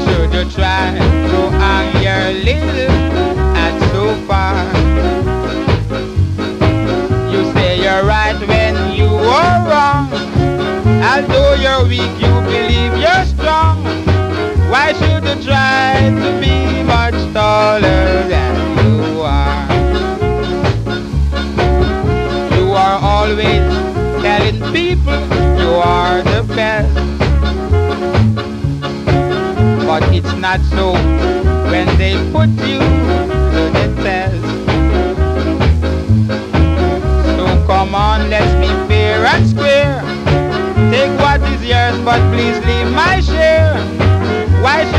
should you try to hang your little hat so far? You say you're right when you are wrong. Although you're weak, you believe you're strong. Why should you try to be much taller than you are? You are always telling people you are the best, but it's not so when they put you to the test. So come on, let's be fair and square. Take what is yours, but please leave my share. Why should